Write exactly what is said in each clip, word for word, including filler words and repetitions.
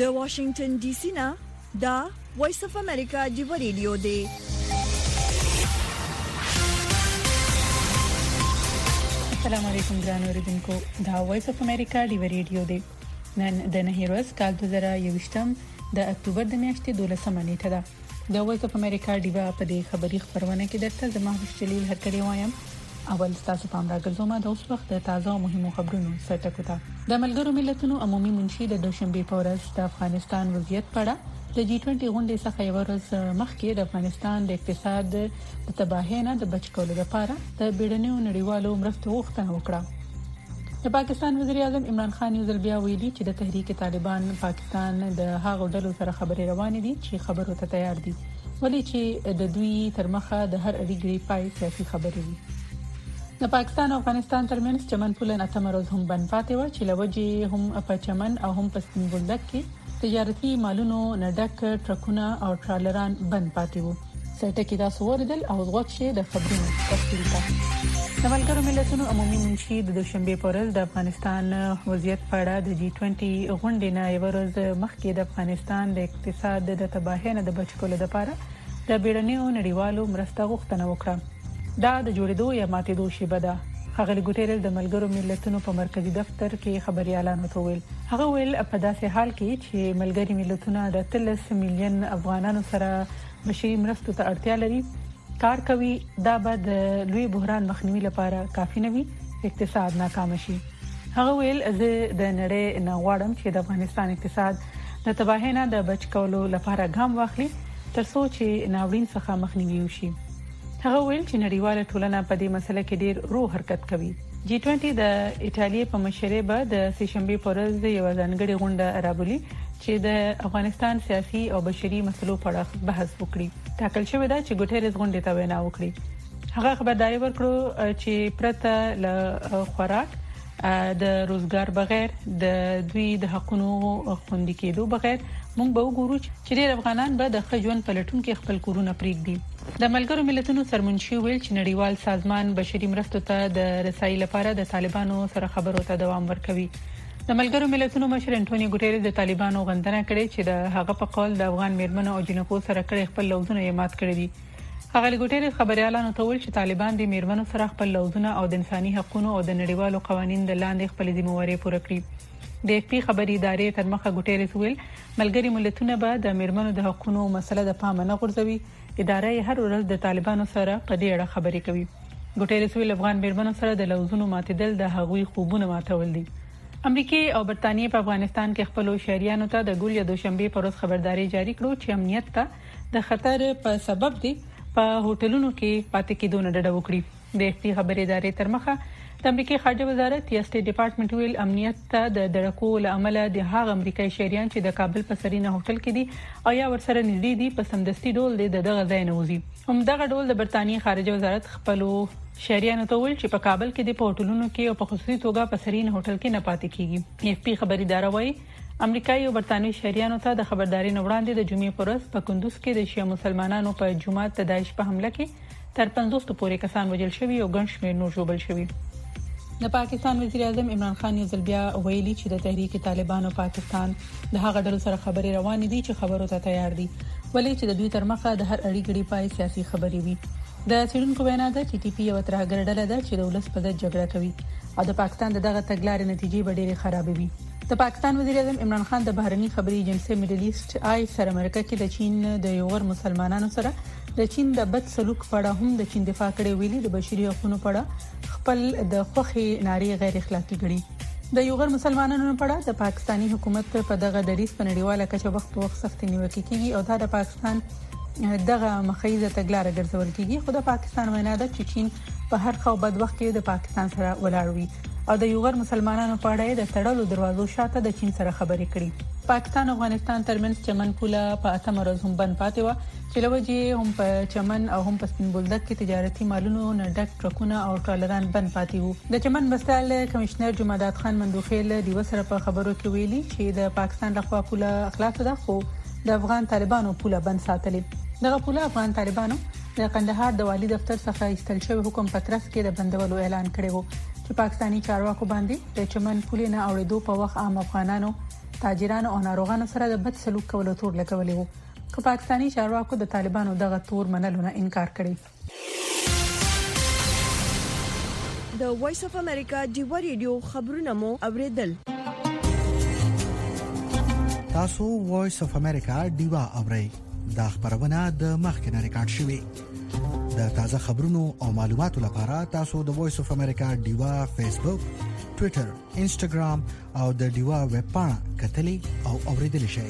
د واشنگټن ډي سي نه دا وایس اف امریکا دی ریډیو دی. السلام علیکم ګران اوریدونکو، دا وایس اف امریکا دی ریډیو دی. نن د نهي ورځ کال دوه زره یوویشتم د اکتوبر د میاشتې دولسمه نیټه ده. د وایس اف امریکا دی په دې خبري خبرونه کې درته د محمد جلیل هرکړی وایم. اول تاسو پام راګرځوم د اوس وخت د تازه او مهمو خبرونو سرټکو ته. د ملګرو ملتونو عمومي منشي د دوشنبه په ورځ د افغانستان وضعیت په اړه د جی بیس غونډې څخه یو ورځ مخکې د افغانستان د اقتصاد د تباهۍ نه د بچ کولو لپاره د بیړنیو نړیوالو مرستو غوښتنه وکړه. د پاکستان وزیر اعظم عمران خان یو ځل بیا ویلي چې د تحریک طالبان پاکستان د هغو ډلو سره خبرې روانې دي چې خبرو ته تیار دي، ولې چې د دوی تر مخه د هر اړیګړي پای سیاسي خبرې دي. د پاکستان او افغانستان ترمنځ چمن پل اتم ورځ هم بند پاتې و چې لوجې هم په چمن او هم په سپین بولدک کې تجارتي مالونو نډک ټرکونه او ټرالران بند پاتې وو. سرټکی تاسو ورېدل او غوښه د خبرونو تفصیل ته. د ملګرو ملتونو عمومي منشي د دوشنبه په ورځ د افغانستان وضعیت په اړه د جی بیس غونډې نه یو ورځ مخکې د افغانستان د اقتصاد د تباهۍ نه د بچ کولو لپاره د بیړنیو نړیوالو مرستو غوښتنه وکړه. دا د جوړېدو یا ماتېدو شیبه ده. هغه ګوتریل د ملګرو ملتونو په مرکزی دفتر کې خبريالان وتویل. هغه ویل په داسې حال کې چې ملګری ملتونه د اتلس میلیون افغانانو سره بشري مرستو ته اړتیا لري، کار کوي، دا به د لوی بحران مخنیوي لپاره کافي نه وي، اقتصاد ناکام شي. هغه ویل زه د نړۍ نه غواړم چې د افغانستان اقتصاد د تباهۍ نه د بچ کولو لپاره ګام واخلي ترڅو چې ناورین څخه مخنیوي وشي. هغه ویل چې نړیواله ټولنه په دې مسله کې ډیر رو حرکت کوي. جی بیس د ایتالیا په مشرۍ به د سهشنبه په ورځ یو ځانګړي غونډه رابولي چې د افغانستان سیاسي او بشري مسلو په اړه بحث وکړي. ټاکل شوی دی چې ګوتریز غونډه ته وینا وکړي. هغه خبرداري ورکړو چې پرته له خوراک، د روزګار بغیر، د دوی د حقوقو خوندي کېدو بغیر موږ به وګورو چې ډېر افغانان به د خجون پلټون کې خپل کورونه پریږدي. د ملګرو ملتونو سرمنشي ویل چې نړیوال سازمان بشري مرستو ته د رسایي لپاره د طالبانو سره خبرو ته دوام ورکوي. د ملګرو ملتونو مشر انټونی ګوتریز د طالبانو غندنه کړې چې د هغه په قول د افغان میرمنو او جنکو سره کړي خپل لوزونه یې مات کړی دي. هغه ګوتریز خبريالانو ته ویل چې طالبان د میرمنو سره خپل لوزونه او د انساني حقوقو او د نړیوالو قوانینو د لاندې خپل ذمہواري پوره کړي. د اف پی خبري ادارې تر مخه ګوتریز ویل ملګری ملتونه به د میرمنو د حقوقو مسله د پام نه غورځوي. ادارې هر ورځ د طالبانو سره په دې اړه خبرې کوي. ګوتریز ویل افغان میرمنو سره د لوزونو ماتیدل د هغوی خوبونه ماتول دي. امریکا او برتانیې په افغانستان کې خپل شهريانو ته د ګول یا دوشنبه پر ورځ خبرداري جاری کړو چې امنیت ته د خطر په سبب دي په هوټلونو کې پاتې کېدو نه ډډه وکړي. د اف پی خبري ادارې تر مخه د امریکای خارجه وزارت یا سټیټ ډپارټمنټ ویل امنیت ته د دړکو لامل د هغه امریکایي شهريان چې د کابل په سرینا هوټل کې دي او یا ورسره نږدې دي په سمدستي ډول د دغه ځای نه وځي. هم دغه ډول د برتانیې خارجه وزارت خپل شهريانو ته ویل چې په کابل کې د هوټلونو کې او په خصوصي توګه په سرینا هوټل کې نه پاتې کیږي. اف پی خبري اداره وايي امریکایي او برتانیې شهريانو ته د خبرداري نه وړاندې د جمعې پر ورځ په کندوز کې د شیعه مسلمانانو په جمعه د داعش په حمله کې تر پنځوس پورې کسان وژل شوي او ګڼ شمېر نور ژوبل شوي. د پاکستان وزیر اعظم عمران خان یو ځل بیا ویلي چې د تحریک طالبان او پاکستان د هغه ډلو سره خبرې روانې دي چې خبرو ته تیار دي، ولې چې د دوی تر مخه د هر اړیګړي پای سیاسي خبرې وي. د څېړونکو وینا ده چې ټي پی یو ترهګر ډله ده چې د ولس په ضد جګړه کوي او د پاکستان دغه تګلارې نتیجې به ډېرې خراب وي. د پاکستان وزیر اعظم عمران خان د بهرني خبري ایجنسی میډل ایست آی سره امریکا کې د چین د یو غیر مسلمانانو سره د چین د بد سلوک په اړه هم د چین دفاع کړې ویلي د بشري حقوقو په اړه خپل د خوخي ناری غیر اخلاقی ګڼي. د یو غیر مسلمانانو په اړه د پاکستانی حکومت په دغه دریس په نړیواله کچه وخت په وخت سخت نیوکې کیږي او دا د پاکستان دغه مخیزه تګلارې ګرځول کیږي. خو د پاکستان وینا ده چې چین په هر خو بد وخت کې د پاکستان سره ولاړ وي او د یو غیر مسلمانانو په اړه د تړلو دروازو شاته د چین سره خبرې کړي. پاکستان او افغانستان ترمنځ چمن پوله په اتم ورځ هم بند پاتې و چې لوجې هم په چمن او هم په سپین بولدک کې تجارتي مالونو نه ډک ټرکونه او ټرالران بند پاتې وو. د چمن بستال کمشنر جمعداد خان مندوخیل د وسره په خبرو کې ویلي چې د پاکستان لخوا پوله خلاص ده، خو د افغان طالبانو پوله بند ساتلې. دغه پوله افغان طالبانو د قندهار د والي دفتر څخه ایستل شوی حکم پترس کې د بندولو اعلان کړی و چې پاکستانی چارواکو باندې د چمن پولې نه اوریدو په وخت عام افغانانو تاجرانو او ناروغانو سره د بد سلوک کولو تور لګولې وو. که پاکستانی چارواکو د طالبانو دغه تور منلو نه انکار کړی. د وایس اف امریکا دیو ریډیو خبرونه مو اوریدل. تاسو وایس اف امریکا دیوا اورئ. دا خبرونه د مخکنه ریکارډ شوې. د تازه خبرونو او معلوماتو لپاره تاسو د وایس اف امریکا دیوا فیسبوک، ټوئیټر، انسټاګرام او د دیوا ویب پاڼه کتلې او اوریدل شئ.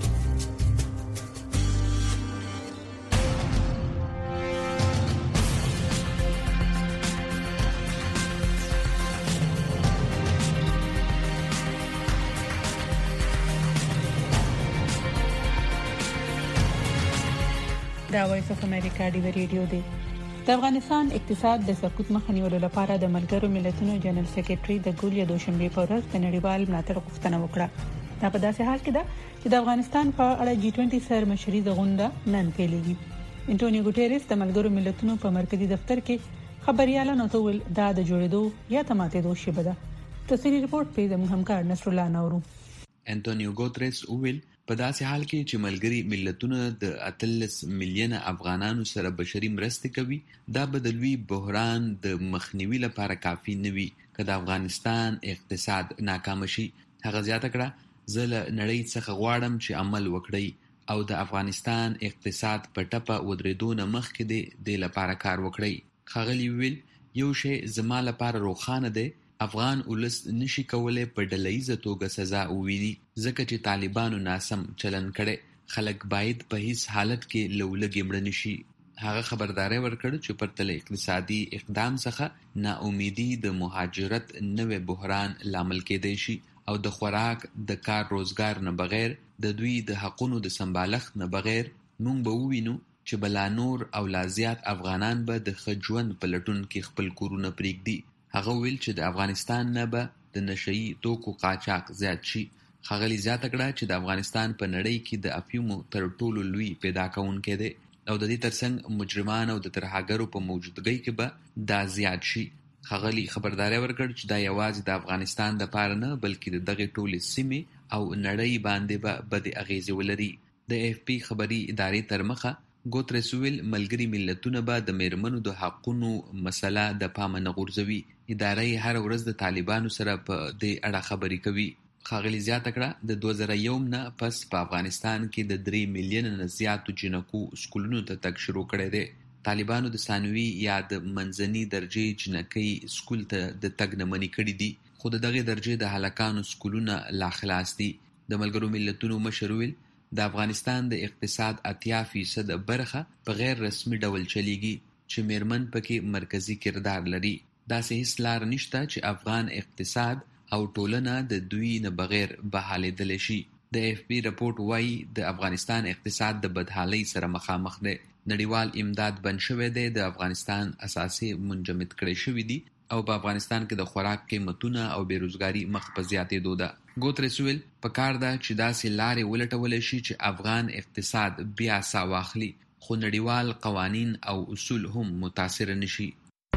دا وایس اف امریکا دی ریډیو دی. د افغانستان اقتصاد د سقوط مخه نیولو لپاره د ملګرو ملتونو جنرال سیکریټري د ګول یا دوشنبه په ورځ د نړیوال ملاتړ غوښتنه وکړه. دا په داسې حال کې ده چې د افغانستان په اړه جی بیس سر مشري د غونډه نن پیلېږي. انټونیو ګوټيريس د ملګرو ملتونو په مرکزی دفتر کې خبريالانو ته ویل دا د جوړېدو یا تماتېدو شیبه ده. تفصیلي رپورت په زموږ همکار نصر الله نورو. انټونیو ګوټيريس ویل په داسې حال کې چې ملګري ملتونه د اتلس میلیونه افغانانو سره بشري مرستې کوي، دا بدلوي بحران د مخنیوي لپاره کافي نه وي. که د افغانستان اقتصاد ناکام شي، هغه زیاته کړه، زه له نړۍ څخه غواړم چې عمل وکړي او د افغانستان اقتصاد په ټپه ودرېدو نه مخکې دی د لپاره کار وکړي. ښاغلي ویل یو شی زما لپاره روښانه دی، افغان ولس نشي کولای په ډلهیزه توګه سزا وویني ځکه چې طالبانو ناسم چلن کړي. خلک باید په هیڅ حالت کې له ولږې مړه نشي. هغه خبرداری ورکړ چې پرته له اقتصادي اقدام څخه ناامیدي د مهاجرت نوې بحران لامل کېدای شي او د خوراک، د کار روزګار نه بغیر، د دوی د حقونو د سمبالښت نه بغیر موږ به ووینو چې بلا نور او لا زیات افغانان به د ښه ژوند په لټون کې خپل کورونه پرېږدي. هغه ویل چې د افغانستان نه به د نشئی توکو قاچاق زیات شي. ښاغلي زیاته کړه چې د افغانستان په نړۍ کې د افیومو تر ټولو لوی پیدا کوونکی دی او د دې ترڅنګ مجرمان او د ترهګرو په موجودګۍ کې به دا زیات شي. ښاغلي خبرداری ورکړ چې دا یوازې د افغانستان دپاره نه بلکې د دغې ټولې سیمې او نړۍ باندې به بدې اغیزې ولري. د اف پی خبري ادارې تر مخه ګوتریس ویل ملګري ملتونه به د میرمنو د حقونو مسله د پامه نه غورځوي. ادارې هر ورځ د طالبانو سره په دې اړه خبرې کوي. ښاغلي زیاته کړه د دوه زره یو نه پس په افغانستان کې د درې میلیونه نه زیاتو جنکو سکولونو ته تګ شروع کړی دی. طالبانو د ثانوي یا د منځني درجې جنکۍ سکول ته د تګ نه منې کړي دي، خو د دغې درجې د هلکانو سکولونه لا خلاص دي. د ملګرو ملتونو مشر ویل د افغانستان د اقتصاد اتیا فیصد برخه په غیر رسمي ډول چلیږي چې میرمن پکې مرکزی کردار لري. داسې هیڅ لار نشته چې افغان اقتصاد او ټولنه د دوی نه بغیر بحالېدلی شي. د اف پی رپورت وایي د افغانستان اقتصاد د بدحالۍ سره مخامخ دی. نړیوال امداد بند شوی دی، د افغانستان اساسي منجمد کړی شوي دي او په افغانستان کې د خوراک قیمتونه او بیروزګاری مخ په زیاتېدو ده. ګوتریس ویل پکار ده چې داسې لارې ولټولی شي چې افغان اقتصاد بیا ساه واخلي، خو نړیوال قوانین او اصول هم متاثر نشي.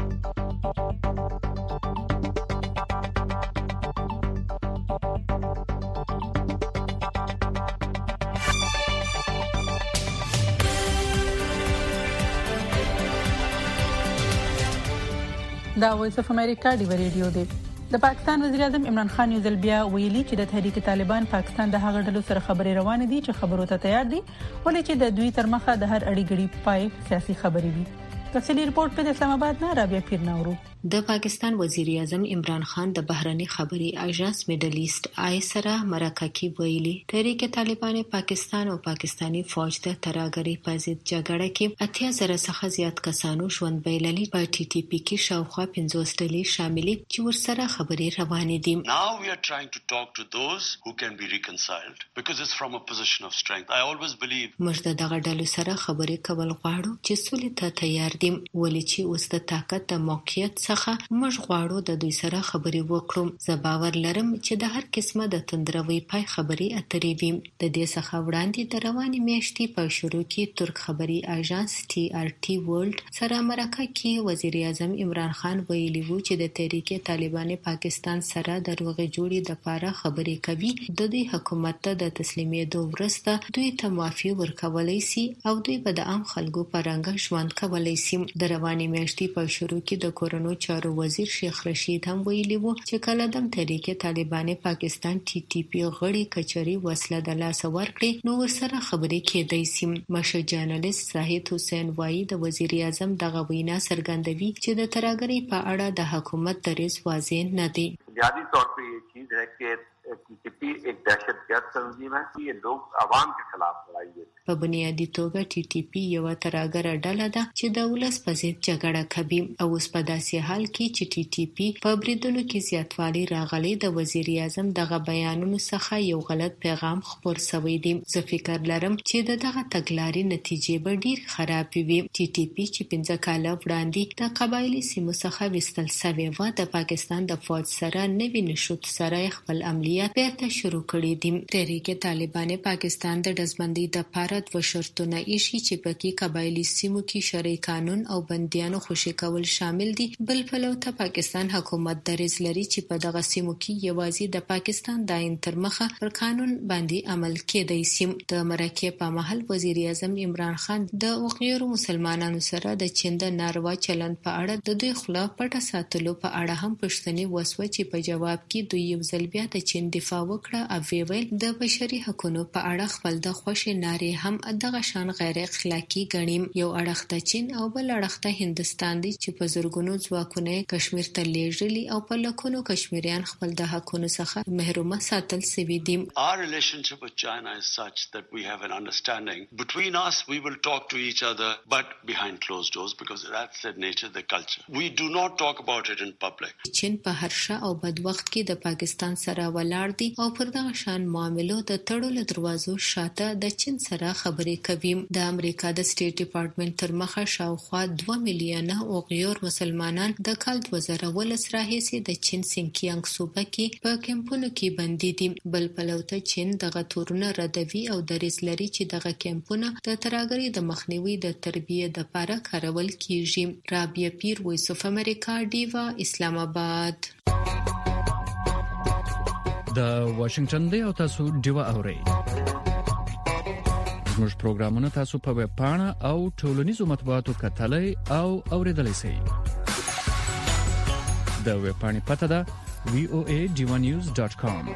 دا وایس اف امریکا دی ریډیو دی. د پاکستان وزیر اعظم عمران خان یو ځل بیا ویلي چې د تحریک طالبان پاکستان د هغه ډلو سره خبرې روانې دي چې خبرو ته تیار دي، ولې چې د دوی تر مخه د هر اړې غړي پای سیاسي خبرې وي. تفصیلی رپورت په اسلام آباد نه رابعه پیر نورو. د پاکستان وزیر اعظم عمران خان د بهرنی خبري اژانس میډل ایست آی سره مرکه کې ویلي تحریک طالبان پاکستان او پاکستانی فوج د ترهګری په ضد جګړه کې اتیا زره څخه زیات کسانو ژوند بایللي. په ټي ټي پی کې شاوخوا پنځوس ډلې شاملې چې ورسره خبرې روانې دي. Now we are trying to talk to those who can be reconciled because it's from a position of strength. I always believe موږ د دغه ډلو سره خبرې کول غواړو چې سولې ته تیار دي، ولې چې اوس د طاقت د موقعیت څخه موږ غواړو د دوی سره خبرې وکړو. زه باور لرم چې د هر قسمه د تندروي پای خبرې اترې وي. د دې څخه وړاندې د روانې میاشتې په شروع کې ترک خبري اژانس ټي آر ټي ورلد سره مرکه کې وزیر اعظم عمران خان ویلي وو چې د تحریک طالبان پاکستان سره د روغې جوړې د لپاره خبرې کوي. د دوی حکومت ته د تسلیمېدو وروسته دوی ته معافي ورکولای شي او دوی به د عام خلکو په رنګ ژوند کولای شي. د روانې میاشتې په شروع کې د کورونو چارو وزیر شیخ رشید هم ویلي وو چې کله د تحریک طالبان پاکستان ټي ټي پی غړي کچري وسله د لاس ورکړي نو ورسره خبرې کېدای شي. مشر جرنالست زاهد حسین وایي د وزیر اعظم دغه وینا څرګندوي چې د ترهګرۍ په اړه د حکومت دریځ واضح نه دی. بنیادی طور پر یہ چیز ہے کہ ٹی ٹی پی ایک دہشت گرد تنظیم ہے. یہ لوگ عوام کے خلاف لڑائی ہے. په بنیادی توګه ټي ټي پی یو ترهګره ډله ده چې د ولس په ضد جګړه کوي او اوس په داسې حال کې چې ټي ټي پی په بریدونو کې زیاتوالی راغلی د وزیر اعظم دغه بیانونو څخه یو غلط پیغام خپور شوی دی. زه فکر لرم چې د دغه تګلارې نتیجې به ډیر خراب وي. ټي ټي پی چې پنځه کاله وړاندې د قبایلی سیمو څخه وستل شوی و د پاکستان د فوج سره نوی نشوت سره خپل عملیات بیرته شروع کړي دي. تحریک طالبان پاکستان د دزمندۍ د پاره دوه شرطونه ایښي چې پکې قبایلی سیمو کې شرعي قانون او بندیانو خوشي کول شامل دي. بل پلو ته پاکستان حکومت دریځ لري چې په دغه سیمو کې یوازې د پاکستان د آئین تر مخه پر قانون باندې عمل کېدای شي. د مرکې په محل وزیر اعظم عمران خان د وغیرو مسلمانانو سره د چین د ناروا چلند په اړه د دوی خوله پټه ساتلو په اړه هم پوښتنې وسوه چې په جواب کې دوی یو ځل بیا د چین دفاع وکړه او ویل د بشري حقوقو په اړه خپل د خوښې نارې هم دغه شان غیر اخلاقی ګڼي. یو اړخ د چین او بل اړخ د هندستان دي چې په زورګونو ځواکونه کشمیر ته لیږلي او په لکونو کشمیریان خپل د حقونو څخه محرومه ساتل شوي دي. Our relationship with China is such that we have an understanding. Between us, we will talk to each other, but behind closed doors because that's the nature, the culture. We do not talk about it in public. چین په هر ښه او بد وخت کې د پاکستان سره ولاړ دي او پر دغه شان معاملو د تړلو دروازو شاته د چین سره خبرې کوي. د امریکا د سټیټ ډپارټمنټ تر مخه شاوخوا دوه میلیونه اوغیور مسلمانان د کال دوه زره ولس راهیسې د چین سینکیانګ صوبه کې په کمپونو کې بندي دي. بل پلو ته چین دغه تورونه ردوي او دریځ لري چې دغه کمپونه د ترهګرۍ د مخنیوي د تربیې لپاره کارول کیږي. رابعه پیر، وایس اف امریکا، ډیوا، اسلام آباد. د واشنگټن دی او تاسو ډیوا اورئ. زموږ پروګرامونه تاسو په ویب پاڼه او ټولنیزو مطبوعاتو کتلای او اوریدلای شئ. د ویب پاڼې پته ده وی او ای ډیوا نیوز ډاټ کام.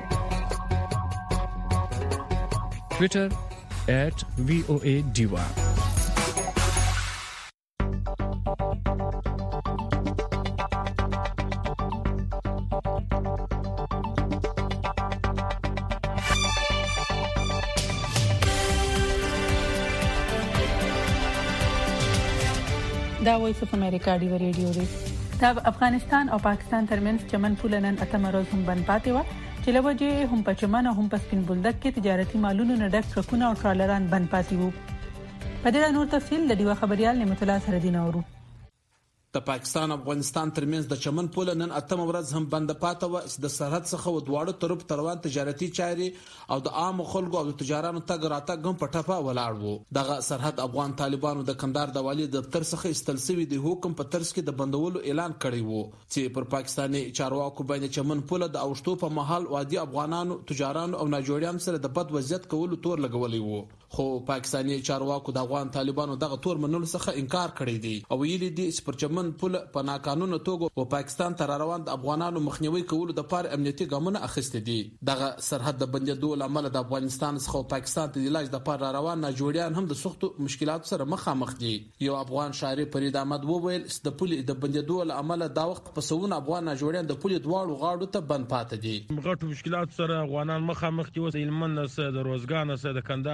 ټویټر ایٹ وی او ای ډیوا. دا وایس اف امریکا ډیو ریډیو دی. د افغانستان او پاکستان ترمنځ چمن پل نن اتم ورځ هم بند پاتې و چې لوجه هم په چمن او هم په سپین بولدک کې تجارتي مالونو نه ډک ټرکونه او ټرالران بند پاتې وو. په دې نور تفصیل د ډیو خبريال نعمت الله سردین اورو. د پاکستان او افغانستان ترمنځ د چمن پل نن اتم ورځ هم بند پاتې و چې د سرحد څخه و دواړو طرف تروان تجارتي چارې او د عام خلکو او د تجارانو تګ راتګ هم په ټپه ولاړ وو. دغه سرحد افغان طالبانو د کندهار د والی دفتر څخه استل شوی د حکم په ترڅ کې د بندولو اعلان کړی وو چې پر پاکستاني چارواکو باندې چمن پل د اوشتو په محل وادي افغانانو تجارانو او ناجوړیان سره د بد وضعیت کولو تور لګولې وو. خو پاکستاني چارواکو د افغان طالبانو دغه تور منلو څخه انکار کړی دی او ویلي دي چې پر چمن پل په ناقانونه توګه او پاکستان تر روان د افغانانو مخنیوي کولو د پاره امنیتي ګامونه اخیستي دي. دغه سرحد د بندیدو لامل د افغانستان څخه پاکستان ته د علاج د پاره روان ناجوړیان هم د سختو مشکلاتو سره مخامخ دي. یو افغان شاعر فرید احمد وویل چې د پل د بندیدو لامل دا وخت په سونه افغان ناجوړیان د پل دواړو غاړو ته بند پاتې دي. غټو مشکلات سره افغانان مخامخ دي. وسه علمن سره د روزګان سره د کندهار سره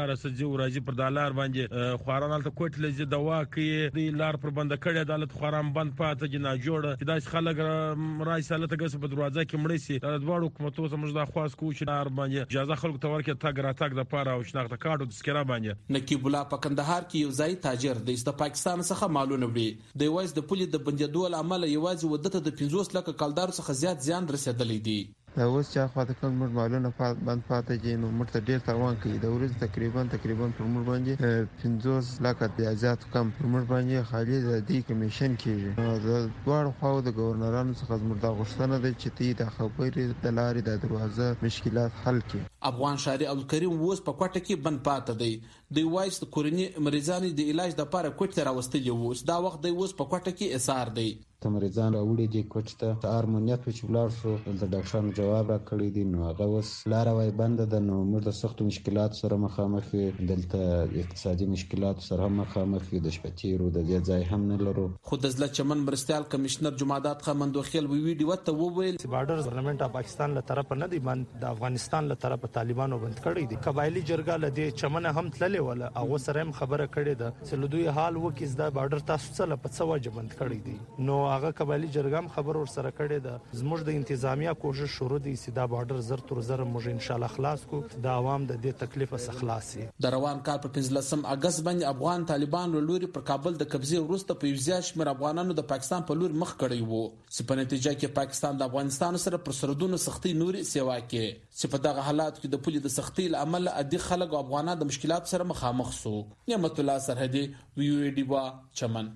ورازي پر دالار باندې خواران ته کوټ لږه دوا کوي د لار پر بند کړي عدالت خواران بند پاتې جنا جوړ چې داس خلک راځي سالته ګس په دروازه کې مړی سي د دوه حکومتونو سمج د خواص کو چې لار باندې اجازه خلکو ته ورکړي تاګ را تاګ د پاره او شناخته کارت د سکرا باندې نقیب الله په کندهار کې یو ځای تاجر د است پاکستان څخه معلومه وړي د وایس د پولي د بندیدو عمل یوازې ودته د پنځوس لک کلدار څخه زیات زیان رسیدلې دي دا اوس چې خواته کوم موږ معلومه فات بند پاتې جن نو موږ ته ډیر تاوان کوي د ورځ تقریبا تقریبا پر موږ باندې پنځوس لک د زیات کم پر موږ باندې خالي د دې کمیشن کیږي د دوه خو د گورنرانو څخه موږ د غوښتنه ده چې تی د خبرې د لارې د دروازه مشکلات حل کړي افغان شاعر عبدالکریم ووس په کوټه کې بند پاتې دی د وایس د کورنی مریضانو د علاج لپاره کوټه راوستلی وو دا وخت د ووس په کوټه کې اثر دی تمریزان راوړي دي کوټه ته ارمونیت په چولار شو د ډاکټرانو جواب را کړی دي نو هغه وس لار وای بند ده نو موږ د سخت مشکلات سره مخامخ دلته اقتصادي مشکلات سره مخامخ د شپتیرو د دې ځای هم نه لرو خو د ځل چمن مرستيال کمشنر جمعدات خمندو خیل وی ویډیو ته وویل چې بارډر ګورنمنت اف پاکستان له طرف نه دی بند د افغانستان له طرف طالبانو بند کړی دي قبایلی جرګه له دې چمن هم تللې ولا هغه سره هم خبره کړې ده چې له دوی حال وکیز د بارډر تاسو څخه په څه وجه بند کړی دي نو هغه قبایلی جرګه هم خبر ور سره کړی ده زموږ د انتظامیه کوشش شروع دي چې دا بارډر زر تر زر موږ ان شاء الله خلاص کو د عوام د دې تکلیف څخه خلاص شي د روان کال په پنځلسم اگست باندې افغان طالبان له لوري پر کابل د قبضه وروسته په یوزیا شمیر افغانانو د پاکستان په لور مخ کړی وو چې په نتیجه کې پاکستان د افغانستان سره پر سرحدونو سختي نوري سیوا کې چې په دغه حالات کې د پولي د سختي عمل ادي خلک او افغانان د مشکلات سره مخامخ سو نعمت الله سرحدي وی وی ډی وا چمن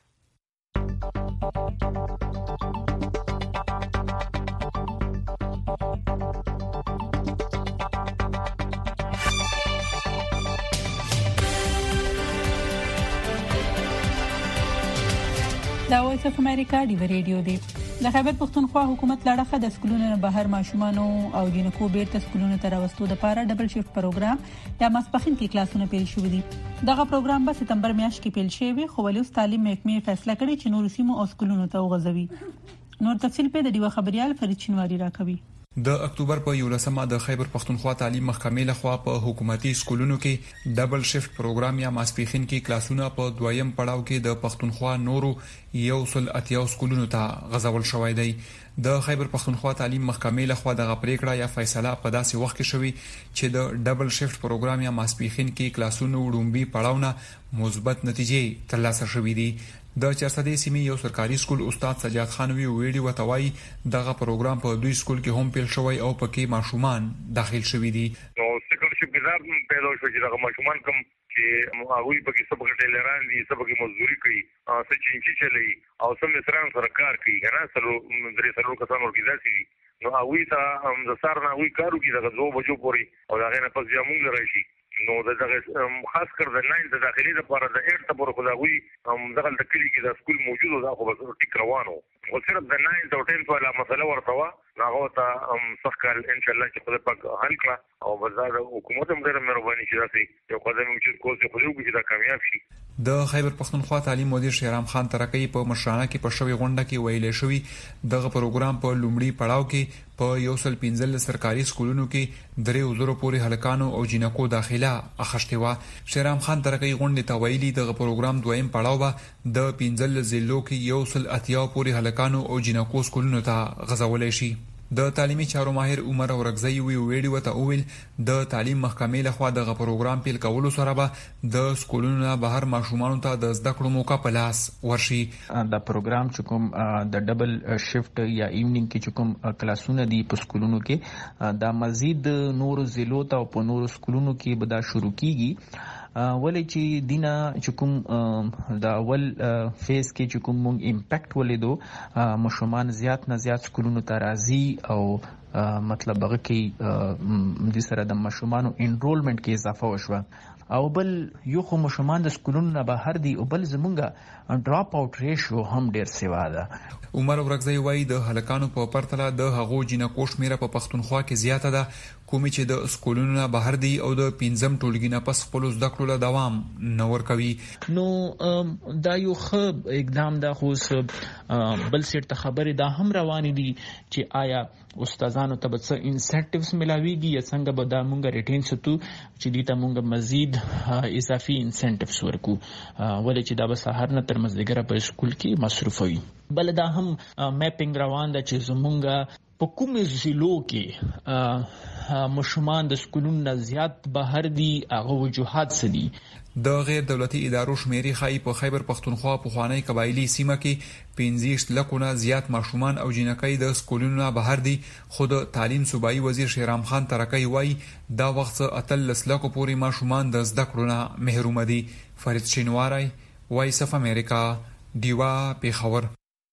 دا وایس اف امریکا دی ریډیو دی د خیبر پښتونخوا حکومت لړخه د سکولونو نه بهر ماشومان او جنکو بیرته سکولونو ته راوستو د پاره ډبل شیفت پروګرام یا ماسپخین کې کلاسونه پیل شوې دي دغه پروګرام به سپتمبر میاشت کې پیل شي خو ولې تعلیم محکمې فیصله کړې چې نور سیمو او سکولونو ته وغځوي نور تفصیل په د دیو خبريال فرید شینواری راکوي د اکتوبر په یولسمه د خیبر پښتونخوا تعلیم محکمې لخوا په حکومتي سکولونو کې ډبل شیفت پروګرام یا ماسپخین کې کلاسونه په دویم پړاو کې د پښتونخوا نورو یو سل اتیا سکولونو ته غځول شوې دی د خیبر پښتونخوا تعلیم محکمې لخوا د غپریکړه یا فیصله په داسې وخت کې شوې چې د ډبل شیفت پروګرام یا ماسپخین کې کلاسونو وډومبي پړاوونه مثبت نتیجې ترلاسه شوې دي د چرسدې سیمې یو سرکاري سکول استاد سجاد خان وی ویډیو وتوای دغه پروګرام په دوی سکول کې هم پیل شوی او پکې ماشومان داخل شوي دي نو سکولرشپ ګزار پیدا شو چې دغه ماشومان کوم چې هغه پکې سبق ټیلران دي سبق مزدوري کوي او څه چینچي چلی او سم سران سره کار کوي کنه سره درې سره کسان ورګیدا سي نو هغه ته د سارنا وی کارو کې دغه دوه بجو پوري او دغه نه پس بیا مونږ راشي نو دغه خاص کر د ناین د داخلي لپاره د ایر ته پورې خداوي دغه د کلی کې د سکول موجود او دا خو به ټیک روانو او صرف د ناین او ټین په اړه مسله ورته وا هغه ته سخکل ان شاء الله چې خدای پاک حل کړه او بازار حکومت هم ډېر مهرباني شي راځي یو قدم چې کوڅه خو یو کې دا کامیاب شي د خیبر پښتونخوا تعلیم مدیر شهرام خان ترکي په مشرانه کې په شوی غونډه کې ویلې شوی دغه پروګرام په لومړي پړاو کې په یو سل پنځل سرکاري سکولونو کې درې وزرو پورې هلکانو او جنکو داخله اخښتي و شهرام خان ترکي غونډه ته ویلي دغه پروګرام دویم پړاو به د پنځل ضلعو کې یو سل اتیا پورې هلکانو او جنکو سکولونو ته غځولې شي د تعلیمي چارو ماهر عمر اورغزی وی ویډیو ته ویل د تعلیم محکمې لخوا دغه پروګرام پیل کولو سره به د سکولونو نه بهر ماشومان ته د زده کړو موقع په لاس ورشي دا پروګرام چې کوم د ډبل شیفت یا ایوننګ کې چې کوم کلاسونه دي په سکولونو کې دا مزید نور ضلعو ته او په نور سکولونو کې به دا شروع کیږي ولې چې دینه چې کوم دا اول فیز کې چې کوم مونږ امپیکټ ولیدو مشومان زیات نه زیات سکولونو ته راځي او مطلب هغه کې د سره د مشومانو انرولمنت کې اضافه وشوه او بل یو خو مشومان د سکولونو نه بهر دي او بل زمونږه ډراپ اوټ ریشیو هم ډیر سیوا ده عمر اورغزی وایي د هلکانو په پرتله د هغو جنکو شمیره په پښتونخوا کې زیاته ده کومې چې د سکولونو نه بهر دي او د پنځم ټولګي نه پس خپل زده کړو له دوام نه ورکوي نو دا یو ښه اقدام ده خو بل سیټ ته خبرې دا هم روانې دي چې آیا استادانو ته به څه انسنټیوز ملاويږي یا څنګه به دا مونږ ریټین ستو چې دې ته مونږ مزید باید اضافي انسنټیوز ورکو ولې چې دا به سهار نه تر مازدیګره په سکول کې مصروف وي. بل دا هم میپینګ روان ده چې زمونږ په کومې ضلعو کې مشمان د سکولونو نه زیات بهر دي هغه وجوهات څه دي. د غیر دولتي ادارو شمیرې ښایي په خیبر پښتونخوا په خوانی قبایلی سیمه کې پنځه لکونه زیات ماشومان او جنکۍ د سکولونو نه بهر دي. خود تعلیم صوبایي وزیر شیرام خان ترکی وایي دا وخت اتل لسلکو پورې ماشومان د زده کړو نه محروم دي. فرید شینواری، وایس اف امریکا، دیوا پیښور.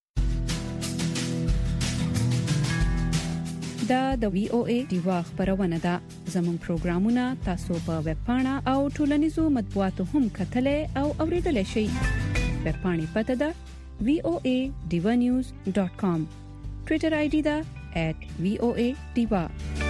دا د وی او ای دیوا خبرونه ده. زموږ پروګرامونه تاسو په ویب پاڼه او ټولنیزو مطبوعاتو هم کتلای او اوریدلای شئ. ویب پاڼې پته ده وی او ای دیوا نیوز ډاٹ کام. ټوئیټر آی ډي ده ایٹ وی او ای دیوا.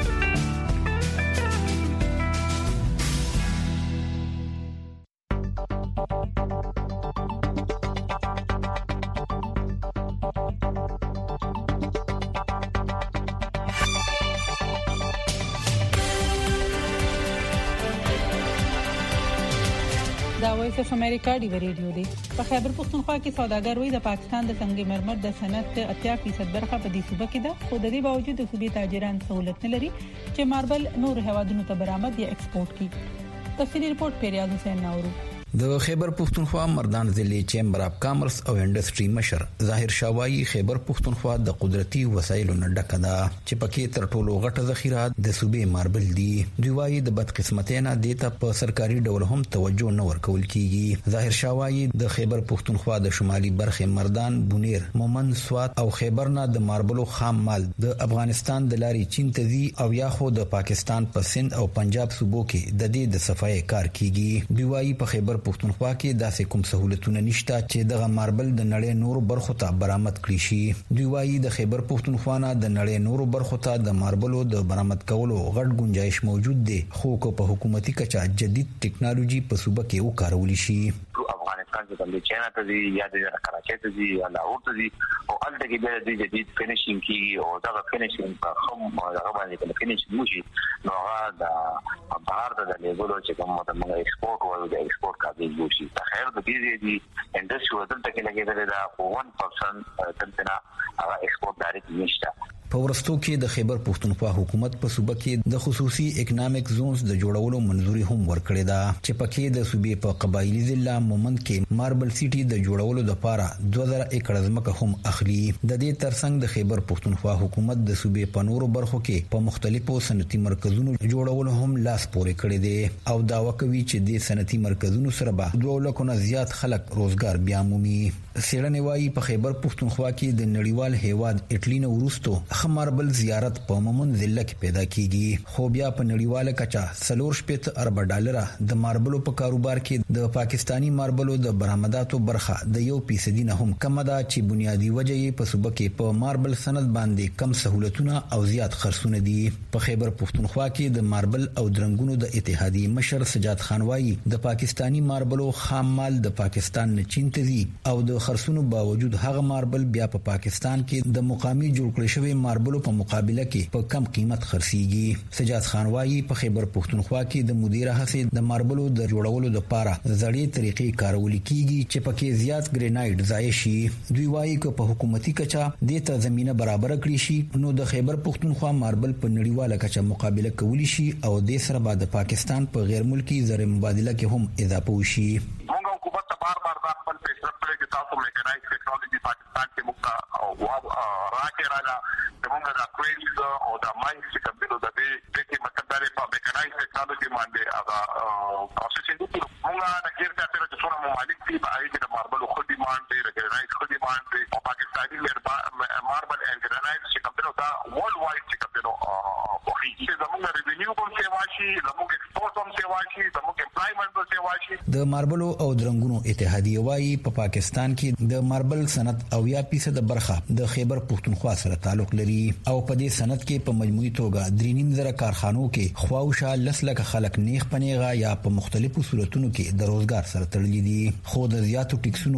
دا وایس اف امریکا دی ریډیو دی. په خیبر پښتونخوا کې سوداګر وي د پاکستان د سنگ مرمر د صنعت اتیا فیصد برخه په دې صوبه کې ده، خو د دې باوجود د صوبې تاجران سہولت نه لري چې ماربل نور هوادونو ته برآمد یا ایکسپورټ کړي. تفصیلی رپورت پیریاض حسین ناورو. د خیبر پښتونخوا مردان ضلع چیمبر اف کامرس او انډستری مشر ظاهر شاوایی خیبر پښتونخوا د قدرتي وسایلو نه ډکه ده چې پکې تر ټولو غټه ذخیره د صوبې ماربل دي. دوی وايي د بدقسمتۍ نه دیته په سرکاري ډول هم توجه نه ورکول کیږي. ظاهر شاوایی د خیبر پښتونخوا د شمالي برخه مردان، بونیر، مومند، سوات او خیبر نه د ماربلو خام مال د افغانستان د لارې چین ته ځي او یا خو د پاکستان په سند او پنجاب صوبو کې د دې د صفای کار کیږي. دوی وايي په خیبر پښتونخوا کې داسې کوم سہولتونه نشته چې دغه ماربل د نړۍ نورو برخو ته برآمد کړي شي. دوی وايي د خیبر پښتونخوا نه د نړۍ نورو برخو ته د ماربلو د برآمد کولو غټ گنجائش موجود دی، خو که په حکومتي کچه جدید ټیکنالوژي په صوبه کې وکارول شي. افغانستان کې د چاینا ته دی یا د کراچۍ ته دی یا لاهور ته دی او هلته کې د جدید فینیشینګ کی او دا فینیشینګ په هم هغه باندې د فینیشینګ وشي نو هغه د بهر د لیبلو چې کوم د موږ ایکسپورټ او د ایکسپورټ کاږي وشي. خیر د دې دی انډستری ودل ته کې لګیدل دا one percent تنتنا هغه ایکسپورټ ډایرکټ نشته. په ورستو کې د خیبر پښتونخوا حکومت په صوبه کې د خصوصي اکونومیک زونز د جوړولو منځوري هم ورکړې ده چې پکې د صوبې په قبایلی ضلع مومند کې ماربل سیټي د جوړولو لپاره دوه زره ایکړ ځمکه هم اخلي. د دې ترڅنګ د خیبر پښتونخوا حکومت د صوبې په نورو برخو کې په مختلفو صنعتي مرکزونو جوړولو هم لاس پورې کړی دی او داوا کوي چې د صنعتي مرکزونو سره به دوه لکه نه زیات خلک روزګار بیا مومي. سیړنې وايي په خیبر پښتونخوا کې د نړیوال هیواد اټلی نه وروسته ماربل زیارت په مومند ضلع کې پیدا کیږي، خو بیا په نړیواله کچه څلور شپږ ارب ډالر د ماربلو په کاروبار کې د پاکستانی ماربلو د برآمداتو برخه د یو فیصد نه هم کم ده چې بنیادی وجه یې په صوبه کې په ماربل صنعت باندې کم سہولتونه او زیات خرڅونه دي. په خیبر پښتونخوا کې د ماربل او درنګونو د اتحادیې مشر سجاد خان وايي د پاکستانی ماربلو خام مال د پاکستان نه چین ته ځي او د خرڅونو باوجود هغه ماربل بیا په پاکستان کې د مقامی جوړ کړی شوی ماربلو په مقابله کې په کم قیمت خرڅيږي. سجاد خان وايي په خیبر پښتونخوا کې د مدیره هڅې د ماربلو د جوړولو لپاره زړې طریقې کارول کیږي چې پکې زیات ګرینایډ ځای شي. دوی وايي چې په حکومتي کچه د ته زمينه برابر کړی شي نو د خیبر پښتونخوا ماربل په نړیواله کچه مقابله کولی شي او د سره بعد پاکستان په غیر ملکی زر مبادله کې هم اضافه وشي. موږ حکومت ته بار بار دا خپل فیصله کړې چې تاسو میکانایز ټیکنالوژي پاکستان کې موږ او راکې راځه موږ دا کویلز او دا ماینز چې کوم د دې د مطلب دا په میکانایز ټیکنالوژي باندې هغه پروسیسینګ کوي. موږ د ګیر کاټر چې څونه ممالک دي په اړه د ماربل خو ډیماند دی، د ګرانایټ خو ډیماند دی او پاکستاني ماربل اند ګرانایټ چې کوم دا ورلد وایډ چې کوم په هیڅ زموږ ریونیو کوم څه واشي، زموږ ایکسپورټ هم څه واشي، زموږ امپلایمنت هم څه واشي. د ماربلو او درنګونو اتحادیه وايي په پاکستان کې د ماربل صنعت او یا فیصد برخه د خیبر پښتونخوا سره تعلق لري او په دې صنعت کې په مجموعي توګه درې نیم زره کارخانو کې خواوشا لسلک خلک نیغ پنیغه یا په مختلفو صورتونو کې د روزګار سره تړلي دي. خو د زیاتو ټیکسونو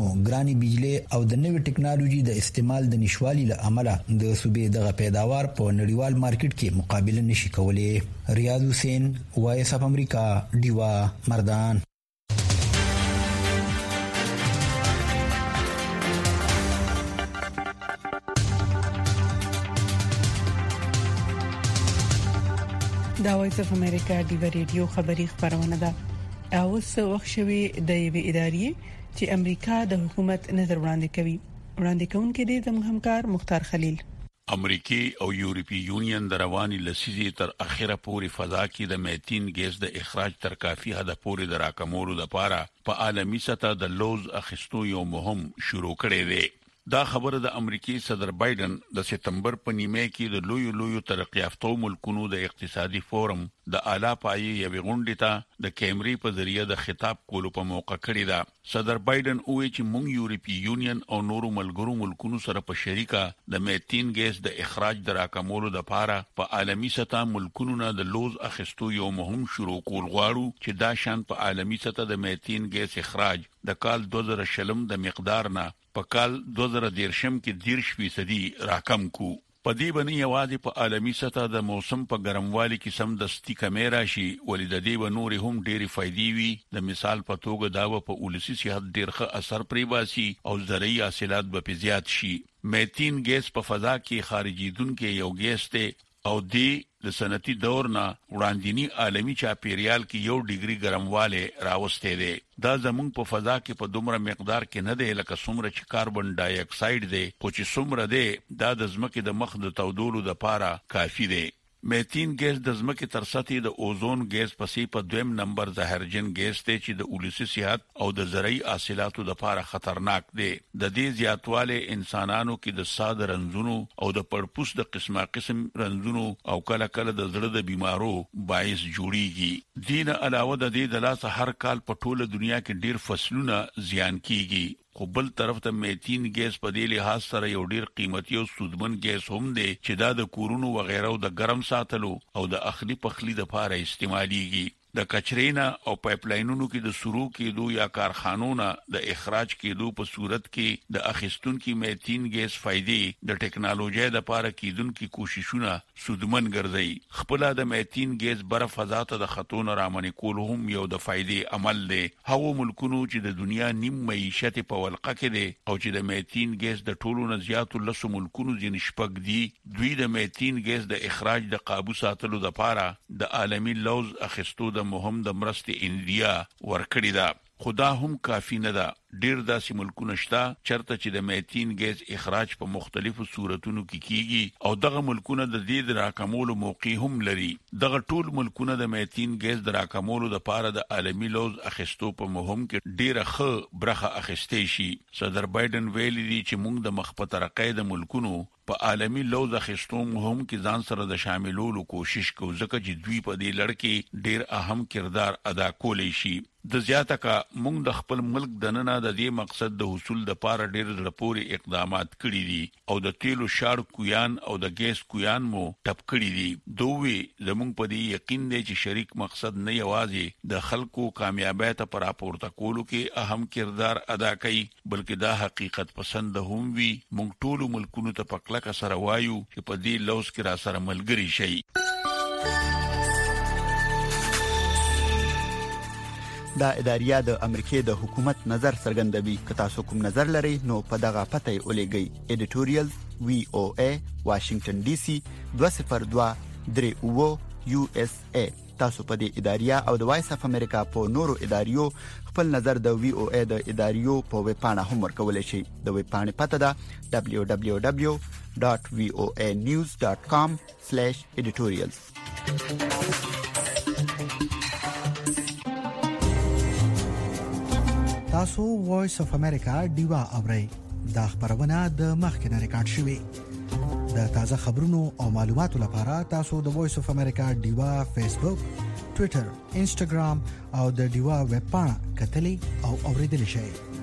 کارونو ګراني بجلی او د نوې ټکنالوژي د استعمال د نشوالي له امله د صوبې دغه پیداوار په نړیوال مارکیټ کې مقابله نشي کولای. ریاض حسین، وایس اف امریکا، دیوا مردان. دا وایس اف امریکا دی ریډیو خبری خبرونه ده. او څه وخت شوی د یوې ادارې چې امریکا د حکومت نظر وړاندې کوي. وړاندې کوونکې دی زموږ همکار مختار خلیل. امریکای او یورپی یونین د رواني لسیزې تر اخره پورې فضا کې د میتین ګیس د اخراج تر کافي حد پورې د راکمولو لپاره په عالمي سطح د لوز اخیستو یو مهم شروع کړی دی. دا خبره د امریکای صدر بایدن د سپتمبر په نیمه کې د لوی لوی ترقی یافته ملکونو د اقتصادي فورم د اعلی پایې یوې غونډې ته د کیمري په ذریعہ د خطاب کولو په موقع کړی دا. صدر بایدن وایي چې موږ یورپی یونین او نورو ملګرو ملکونو سره په شریکه د میتین ګیس د اخراج د راکمولو لپاره په عالمي سطح ملکونو نه د لوز اخیستو یو مهم شروع کول غواړو چې دا شان په عالمي سطح د میتین ګیس اخراج د کال دوه زره شلم د مقدار نه په کال دوه زره دیرشم کې دیرش فیصدي راکم کو. په دې باندې یوازې په عالمي سطح د موسم په ګرموالي کې سم دستي کمیرا شي ولې د دې و نور هم ډېری فائدې وي. د مثال په توګه دا په اولسي صحت ډېر ښه اثر پرې باسي او زرعي حاصلات به زیات شي. میتین ګیس په فضا کې خارجیدونکو یو ګیس ته او دی د سنتي دور نه وړاندینی عالمي چاپیریال کې یو ډیګري ګرمواله راوسته دی. دا زمونږ په فضا کې په دومره مقدار کې نه دی لکه څومره چې کاربن ډای اکساید دی، خو چې څومره دی دا د ځمکې د مخ د تودولو لپاره کافي دی. میتین ګیس د ځمکې تر سطحې د اوزون ګیس پسې په دویم نمبر زهرجن ګیس دی چې د اولسي صحت او د زرعي حاصلاتو لپاره خطرناک دی. د دې زیاتواله انسانانو کې د ساد رنځونو او د پړپوس د قسمه قسم رنځونو او کله کله د زړه د بیمارو باعث جوړیږي. دین علاوه د دې د لاس هر کال په ټوله دنیا کې ډیر فصلونه زیان کیږي. خو بل طرف ته میتین ګیس په دې لحاظ سره یو ډیر قیمتي او سودمن ګیس هم دی چې دا د کورونو وغیرہ او د ګرم ساتلو او د اخلي پخلي لپاره استعماليږي. د کچرینا او پایپ لاینونو کې د سورو کېدو یا کارخانونو د اخراج کېدو په صورت کې د اخیستونکو میتین ګیس فائدې د ټکنالوژي لپاره کېدونکو کوششونه سودمن ګرځي. خپل د میتین ګیس بر فضا ته د خطون رامنې کول هم یو د فائدې عمل دی. هغو ملکونو چې د دنیا نیم معیشت په ولقه کې دي او چې د میتین ګیس د ټولو نه زیاتو لسو ملکونو ځین شپږ دي، دوی د میتین ګیس د اخراج د قابو ساتلو لپاره د عالمي لوز اخیستو د مهم د مرستې انډیا ورکړی دا. خدا هم کافی نه ده. ډیر داسې ملکونه شته چرته چې د میتین ګیس اخراج په مختلفو صورتونو کې کیږي او دغه ملکونه د دې د راکمولو موقع هم لري. دغه ټول ملکونه د میتین ګیس د راکمولو لپاره د عالمي لوز اخیستو په مهم کې ډیره ښه برخه اخیستې شي. صدر بایدن ویلي دی چې موږ د مخ په ترقۍ د ملکونو په عالمي لوز اخیستو مهم کې ځان سره د شاملولو کوشش کوو ځکه چې دوی په دې لړ کې ډیر اهم کردار ادا کولی شي. د زیاته کا موږ د خپل ملک دننه د دې مقصد د حصول لپاره ډېر زړپوري اقدامات کړي دي او د تیلو شاړ کویان او د ګیس کویان مو ټپ کړي دي. دوی زموږ په دې یقین دی چې شریک مقصد نه یوازې د خلکو کامیابی ته پر راپورته کولو کې اهم کردار ادا کوي بلکې دا حقیقت پسند هم وي. موږ ټول ملکونو ته په کلکه سره وایو چې په دې لوز کې را سره ملګري شي. دا اداریا د امریکای د حکومت نظر څرګندوي. که تاسو کوم نظر لرئ نو په دغه پته ولېږئ. ایډیټوریال وی او ای واشنگټن ډي سي دوه صفر دوه درې اوه یو اس ای. تاسو په دې اداریا او د وایس اف امریکا په نورو اداریو خپل نظر د وی او ای د اداریو په ویب پاڼه هم ورکولای شئ. د ویب پاڼې پته ده دبليو دبليو دبليو ډاټ وی او ای نیوز ډاټ کام سلیش ایډیټوریالز. تاسو وایس اف امریکا دیوا اورئ. دا خبرونه د مخکنه ریکارډ شوې. د تازه خبرونو او معلوماتو لپاره تاسو د وایس اف امریکا دیوا فیسبوک، ټوئیټر، انسټاګرام او د دیوا ویب پاڼه کتلې او اوریدل شئ.